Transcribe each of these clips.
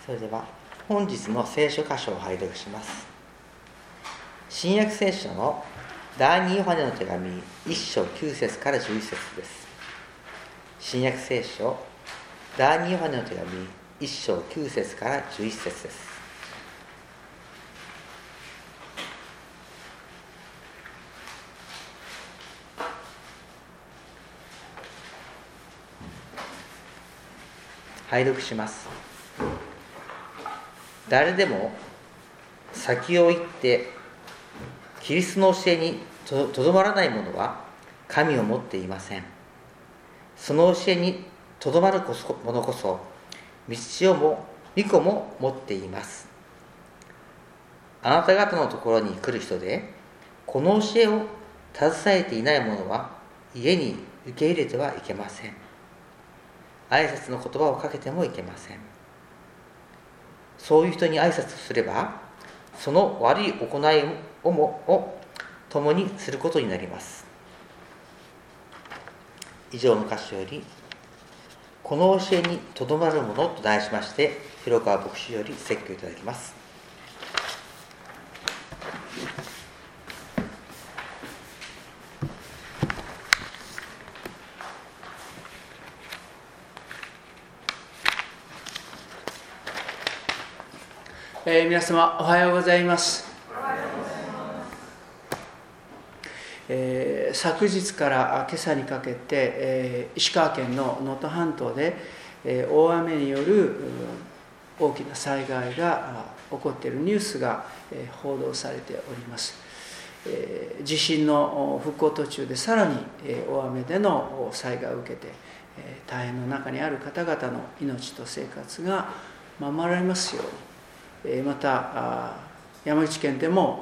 それでは本日の聖書箇所を拝読します。新約聖書の第2ヨハネの手紙1章9節から11節です。新約聖書第2ヨハネの手紙1章9節から11節です。拝読します。誰でも先を行ってキリストの教えにとどまらない者は神を持っていません。その教えにとどまる者こそ御子も持っています。あなた方のところに来る人でこの教えを携えていない者は家に受け入れてはいけません。挨拶の言葉をかけてもいけません。そういう人に挨拶すればその悪い行いを共にすることになります。以上の箇所よりこの教えにとどまるものと題しまして広川牧師より説教いただきます。 皆様おはようございます。昨日から今朝にかけて、石川県の能登半島で、大雨による大きな災害が起こっているニュースが、報道されております。地震の復興途中でさらに、大雨での災害を受けて、大変の中にある方々の命と生活が守られますように。また山口県でも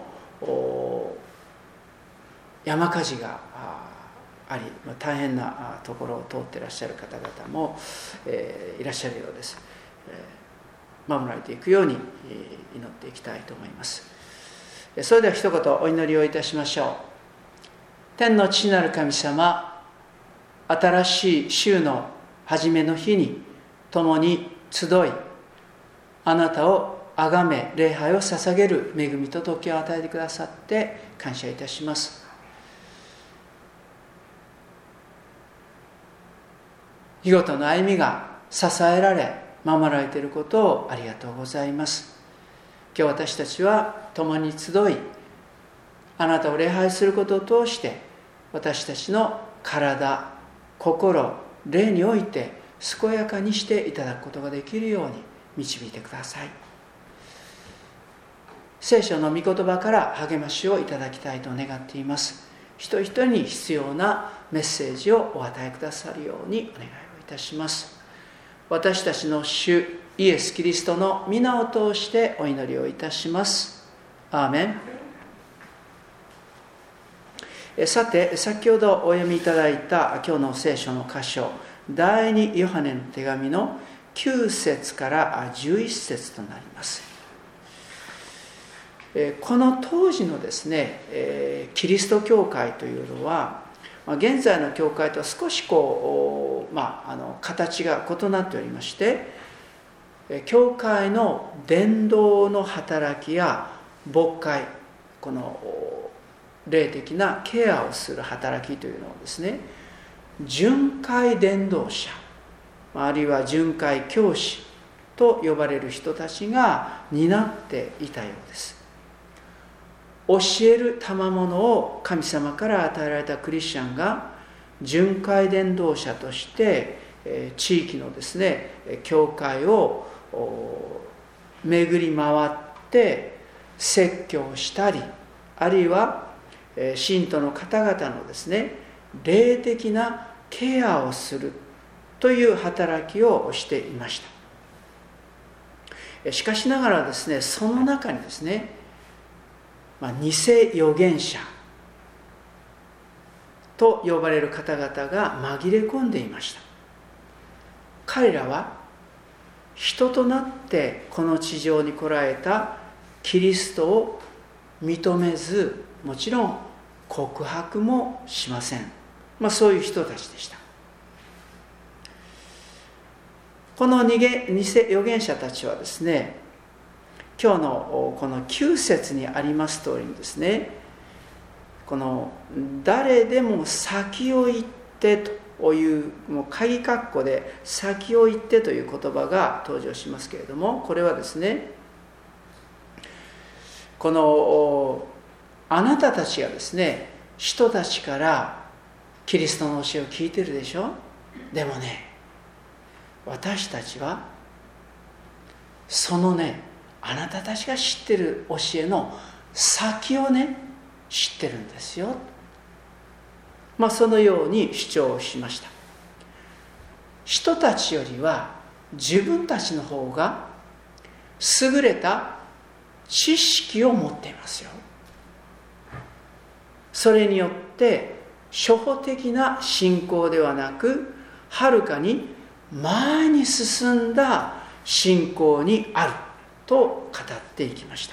山火事があり大変なところを通っていらっしゃる方々もいらっしゃるようです。守られていくように祈っていきたいと思います。それでは一言お祈りをいたしましょう。天の父なる神様、新しい週の初めの日に共に集いあなたを崇め礼拝を捧げる恵みと時を与えてくださって感謝いたします。日ごとの歩みが支えられ守られていることをありがとうございます。今日私たちは共に集いあなたを礼拝することを通して私たちの体、心、霊において健やかにしていただくことができるように導いてください。聖書の御言葉から励ましをいただきたいと願っています。一人一人に必要なメッセージをお与えくださるようにお願いをいたします。私たちの主イエス・キリストの皆を通してお祈りをいたします。アーメン。さて、先ほどお読みいただいた今日の聖書の箇所、第2ヨハネの手紙の9節から11節となります。この当時のですね、キリスト教会というのは、現在の教会とは少し形が異なっておりまして、教会の伝道の働きや牧会、この霊的なケアをする働きというのをですね、巡回伝道者、あるいは巡回教師と呼ばれる人たちが担っていたようです。教える賜物を神様から与えられたクリスチャンが巡回伝道者として地域のですね教会を巡り回って説教したり、あるいは信徒の方々のですね霊的なケアをするという働きをしていました。しかしながらですね、その中にですね偽預言者と呼ばれる方々が紛れ込んでいました。彼らは人となってこの地上に来られたキリストを認めず、もちろん告白もしません。そういう人たちでした。 この偽預言者たちはですね、今日のこの9節にあります通りにですね、この誰でも先を行ってという、もう鍵括弧で先を行ってという言葉が登場しますけれども、これはですね、このあなたたちがですね、人たちからキリストの教えを聞いてるでしょ。でもね、私たちはそのね、あなたたちが知ってる教えの先をね、知ってるんですよ。そのように主張しました。人たちよりは自分たちの方が優れた知識を持っていますよ。それによって初歩的な信仰ではなく、はるかに前に進んだ信仰にあると語っていきました。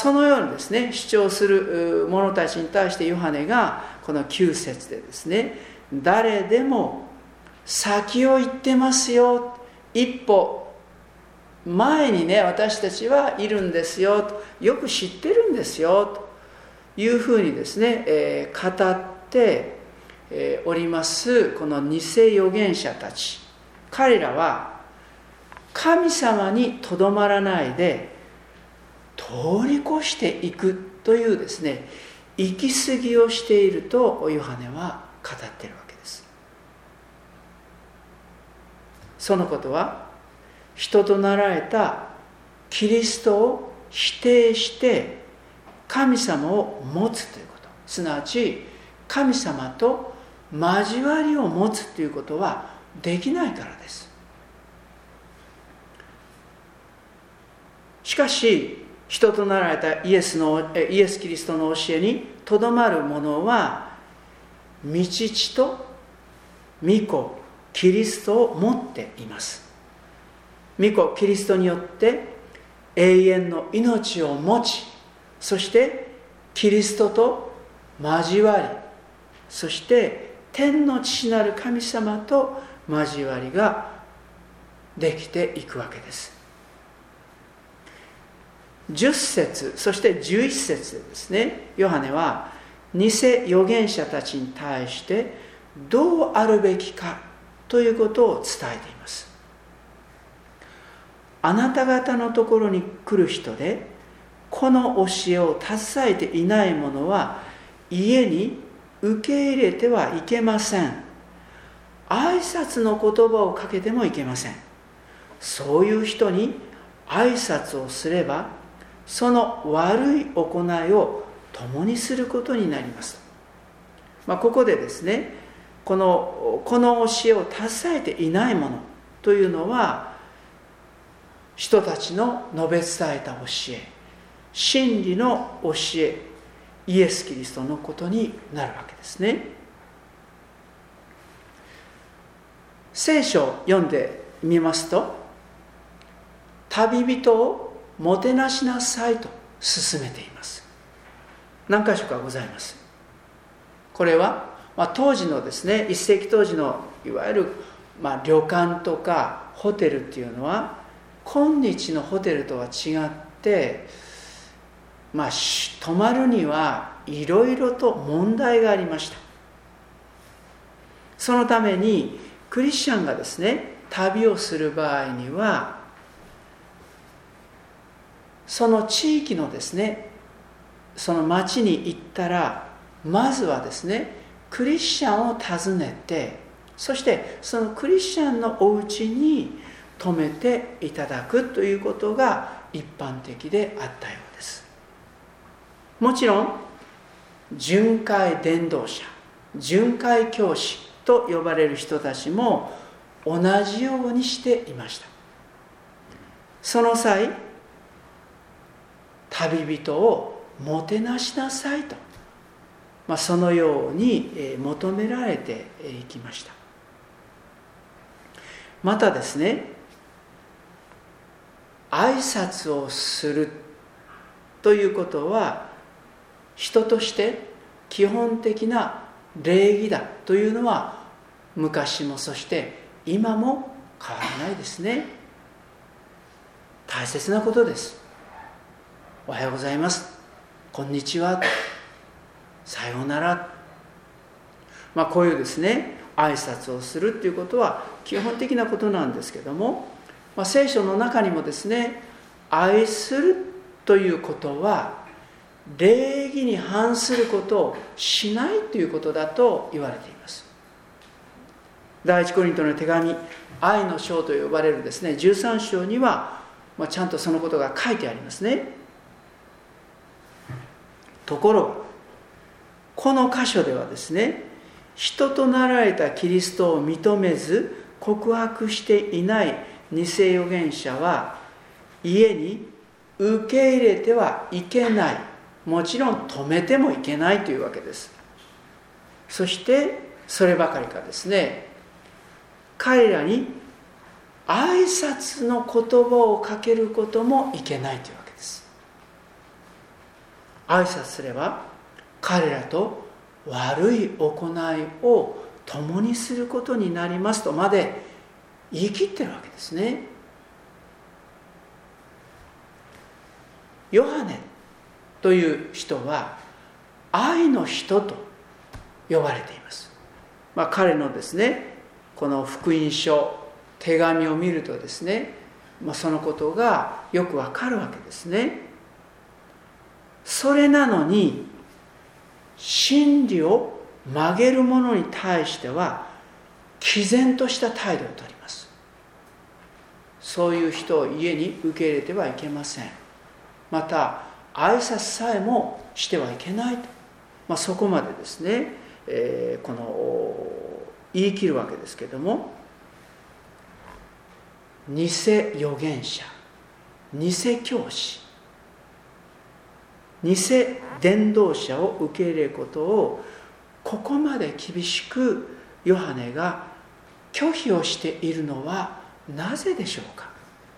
そのようにですね、主張する者たちに対してヨハネがこの9節でですね、誰でも先を行ってますよ、一歩前にね、私たちはいるんですよ、よく知ってるんですよというふうにですね、語っておりますこの偽預言者たち。彼らは神様にとどまらないで通り越していくというですね、行き過ぎをしているとヨハネは語っているわけです。そのことは、人となられたキリストを否定して神様を持つということ、すなわち神様と交わりを持つということはできないからです。しかし人となられたイエスキリストの教えにとどまる者は、御父と御子キリストを持っています。御子キリストによって永遠の命を持ち、そしてキリストと交わり、そして天の父なる神様と交わりができていくわけです。10節そして11節でですね、ヨハネは偽預言者たちに対してどうあるべきかということを伝えています。あなた方のところに来る人でこの教えを携えていない者は家に受け入れてはいけません。挨拶の言葉をかけてもいけません。そういう人に挨拶をすればその悪い行いを共にすることになります。ここでですね、この教えを携えていないものというのは、人たちの述べ伝えた教え、真理の教え、イエス・キリストのことになるわけですね。聖書を読んでみますと、旅人をもてなしなさいと勧めています。何箇所かございます。これは、当時のですね、1世紀当時のいわゆる、旅館とかホテルっていうのは今日のホテルとは違って、泊まるにはいろいろと問題がありました。そのためにクリスチャンがですね、旅をする場合には、その地域のですね、その町に行ったら、まずはですね、クリスチャンを訪ねて、そしてそのクリスチャンのお家に泊めていただくということが一般的であったようです。もちろん巡回伝道者、巡回教師と呼ばれる人たちも同じようにしていました。その際、旅人をもてなしなさいと、そのように求められていきました。またですね、挨拶をするということは人として基本的な礼儀だというのは昔もそして今も変わらないですね。大切なことです。おはようございます、こんにちは、さようなら、こういうですね挨拶をするっていうことは基本的なことなんですけども、聖書の中にもですね、愛するということは礼儀に反することをしないということだと言われています。第一コリントの手紙、愛の章と呼ばれるですね13章には、ちゃんとそのことが書いてありますね。ところがこの箇所ではですね、人となられたキリストを認めず告白していない偽預言者は家に受け入れてはいけない、もちろん止めてもいけないというわけです。そしてそればかりかですね、彼らに挨拶の言葉をかけることもいけないというわけです。挨拶すれば彼らと悪い行いを共にすることになりますとまで言い切ってるわけですね。ヨハネという人は愛の人と呼ばれています。彼のですねこの福音書手紙を見るとですね、そのことがよくわかるわけですね。それなのに真理を曲げる者に対しては毅然とした態度をとります。そういう人を家に受け入れてはいけません。また挨拶さえもしてはいけないと、そこまでですね、この言い切るわけですけれども、偽預言者、偽教師、偽伝道者を受け入れることをここまで厳しくヨハネが拒否をしているのはなぜでしょうか。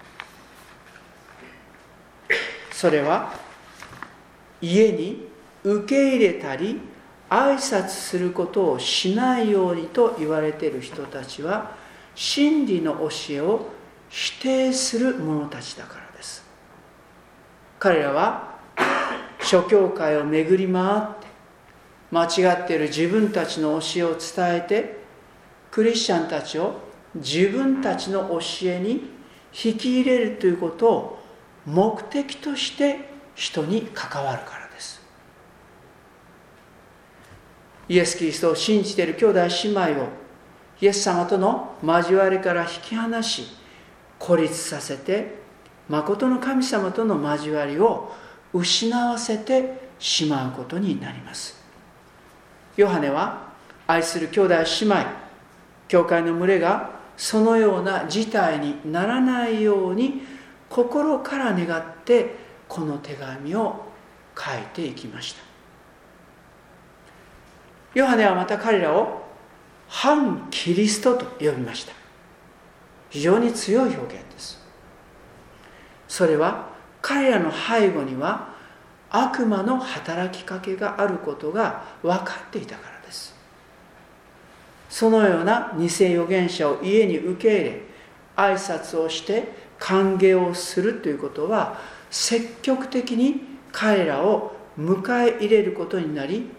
それは家に受け入れたり挨拶することをしないようにと言われている人たちは真理の教えを否定する者たちだからです。彼らは諸教会を巡り回って間違っている自分たちの教えを伝えてクリスチャンたちを自分たちの教えに引き入れるということを目的として人に関わるからです。イエス・キリストを信じている兄弟姉妹をイエス様との交わりから引き離し孤立させて真の神様との交わりを失わせてしまうことになります。ヨハネは愛する兄弟姉妹、教会の群れがそのような事態にならないように心から願ってこの手紙を書いていきました。ヨハネはまた彼らを反キリストと呼びました。非常に強い表現です。それは彼らの背後には悪魔の働きかけがあることが分かっていたからです。そのような偽預言者を家に受け入れ挨拶をして歓迎をするということは積極的に彼らを迎え入れることになり、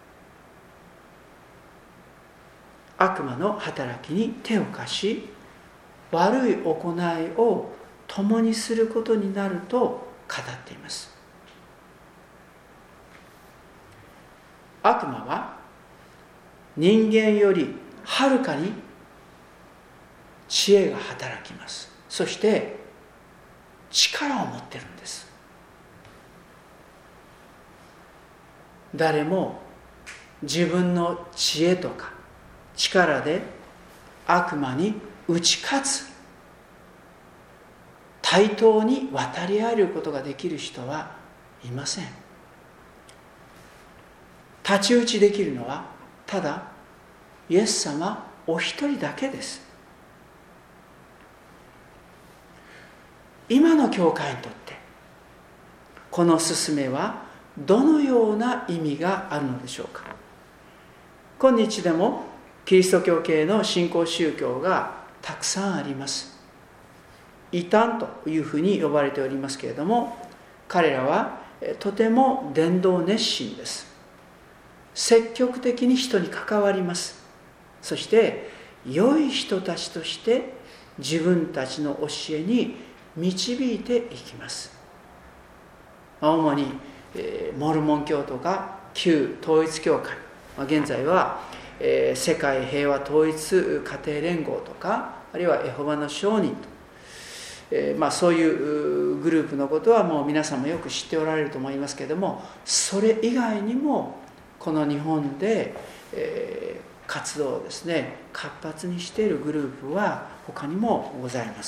悪魔の働きに手を貸し悪い行いを共にすることになると語っています。悪魔は人間よりはるかに知恵が働きます。そして力を持っているんです。誰も自分の知恵とか力で悪魔に打ち勝つ、対等に渡り合えることができる人はいません。太刀打ちできるのはただイエス様お一人だけです。今の教会にとってこの勧めはどのような意味があるのでしょうか。今日でもキリスト教系の新興宗教がたくさんあります。異端というふうに呼ばれておりますけれども、彼らはとても伝道熱心です。積極的に人に関わります。そして良い人たちとして自分たちの教えに導いていきます。主にモルモン教とか旧統一教会、現在は世界平和統一家庭連合とか、あるいはエホバの証人と、そういうグループのことはもう皆さんもよく知っておられると思いますけれども、それ以外にもこの日本で、活動をですね活発にしているグループは他にもございます。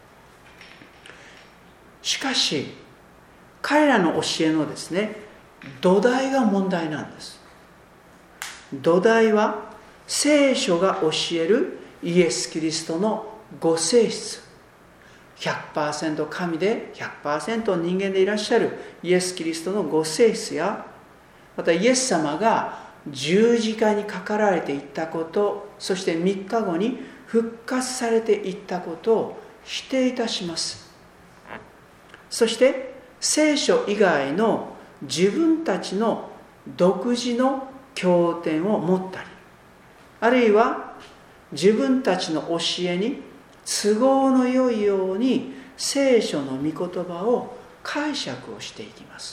しかし彼らの教えのですね土台が問題なんです。土台は聖書が教えるイエス・キリストのご性質、100% 神で 100% 人間でいらっしゃるイエス・キリストのご性質や、またイエス様が十字架にかかられていったこと、そして3日後に復活されていったことを否定いたします。そして聖書以外の自分たちの独自の経典を持ったり、あるいは自分たちの教えに都合のよいように聖書の御言葉を解釈をしていきます。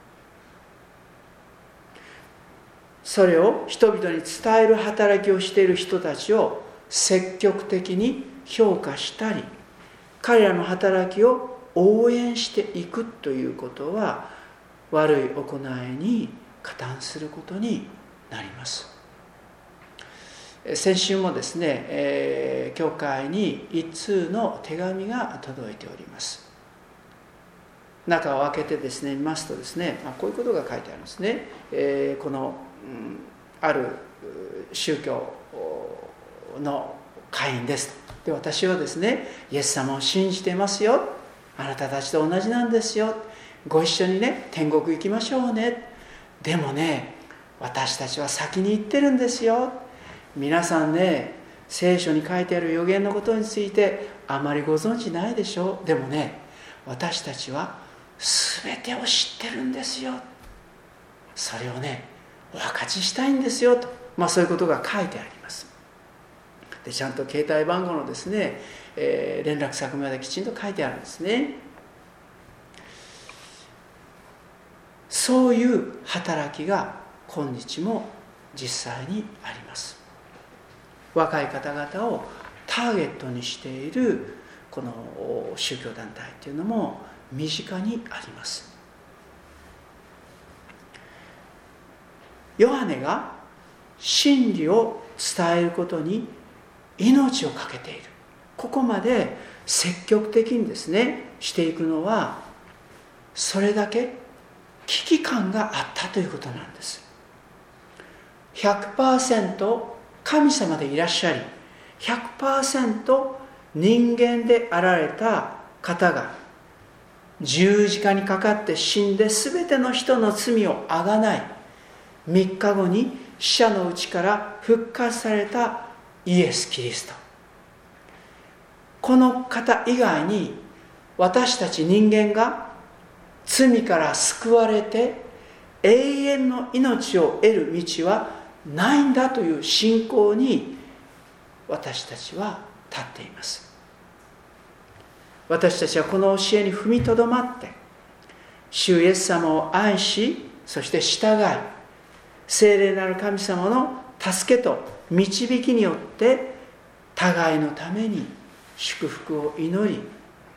それを人々に伝える働きをしている人たちを積極的に評価したり、彼らの働きを応援していくということは悪い行いに加担することになります。先週もですね、教会に一通の手紙が届いております。中を開けてですね見ますとですね、こういうことが書いてあるんですね。この、ある宗教の会員です。で、私はですねイエス様を信じてますよ、あなたたちと同じなんですよ、ご一緒にね天国行きましょうね、でもね私たちは先に行ってるんですよ、皆さんね聖書に書いてある預言のことについてあまりご存知ないでしょう、でもね私たちは全てを知ってるんですよ、それをねお分かちしたいんですよと、そういうことが書いてあります。でちゃんと携帯番号のですね、連絡先まできちんと書いてあるんですね。そういう働きが今日も実際にあります。若い方々をターゲットにしているこの宗教団体というのも身近にあります。ヨハネが真理を伝えることに命を懸けている、ここまで積極的にですねしていくのは、それだけ危機感があったということなんです。 100% 神様でいらっしゃり 100% 人間であられた方が十字架にかかって死んで全ての人の罪をあがない、3日後に死者のうちから復活されたイエス・キリスト、この方以外に私たち人間が罪から救われて永遠の命を得る道はないんだという信仰に私たちは立っています。私たちはこの教えに踏みとどまって主イエス様を愛し、そして従い、聖霊なる神様の助けと導きによって互いのために祝福を祈り、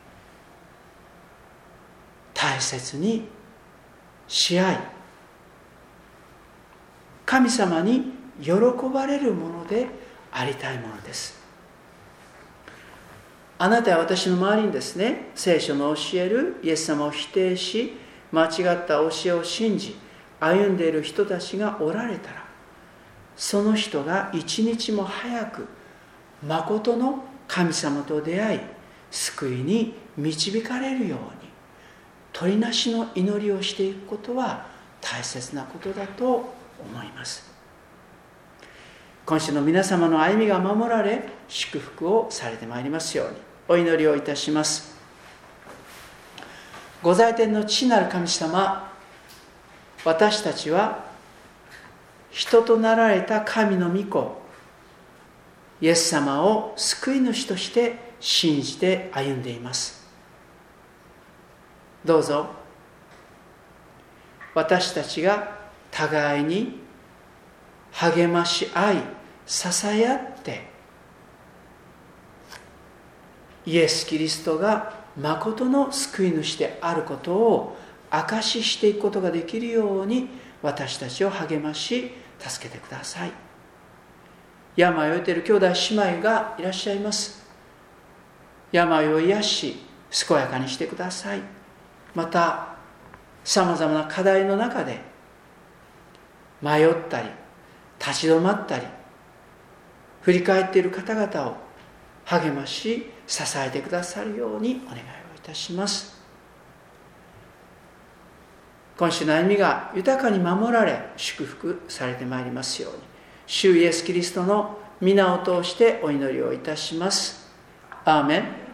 大切にし合い、神様に喜ばれるものでありたいものです。あなたや私の周りにですね、聖書の教えるイエス様を否定し、間違った教えを信じ歩んでいる人たちがおられたら、その人が一日も早く誠の神様と出会い、救いに導かれるように取りなしの祈りをしていくことは大切なことだと思います。 今週の皆様の歩みが守られ、祝福をされてまいりますようにお祈りをいたします。御在天の父なる神様、私たちは人となられた神の御子イエス様を救い主として信じて歩んでいます。どうぞ私たちが互いに励まし合い支え合ってイエス・キリストが誠の救い主であることを証ししていくことができるように私たちを励まし助けてください。病を得ている兄弟姉妹がいらっしゃいます。病を癒し健やかにしてください。またさまざまな課題の中で迷ったり立ち止まったり振り返っている方々を励まし支えてくださるようにお願いをいたします。今週の歩みが豊かに守られ祝福されてまいりますように、主イエスキリストの皆を通してお祈りをいたします。アーメン。